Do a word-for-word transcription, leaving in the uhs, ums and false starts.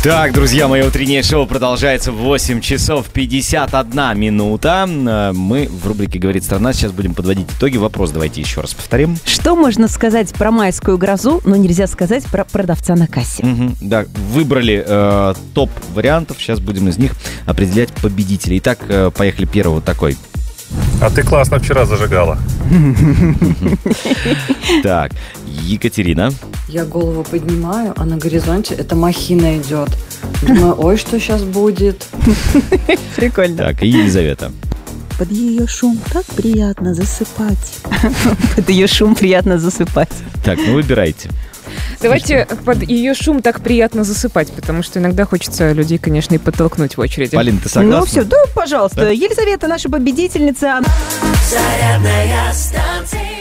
Так, друзья, мое утреннее шоу продолжается в восемь часов пятьдесят одна минута. Мы в рубрике «Говорит страна» сейчас будем подводить итоги. Вопрос давайте еще раз повторим. Что можно сказать про майскую грозу, но нельзя сказать про продавца на кассе? Угу, да, выбрали э, топ вариантов. Сейчас будем из них определять победителей. Итак, э, поехали. Первый вот такой. А ты классно вчера зажигала. Так, Екатерина. Я голову поднимаю, а на горизонте эта махина идет. Думаю, ой, что сейчас будет. Прикольно. Так, и Елизавета. Под ее шум так приятно засыпать. Под ее шум приятно засыпать. Так, ну выбирайте. Давайте под ее шум так приятно засыпать, потому что иногда хочется людей, конечно, и подтолкнуть в очереди. Полин, ты согласна? Ну все, да, пожалуйста. Да? Елизавета, наша победительница. Зарядная станция.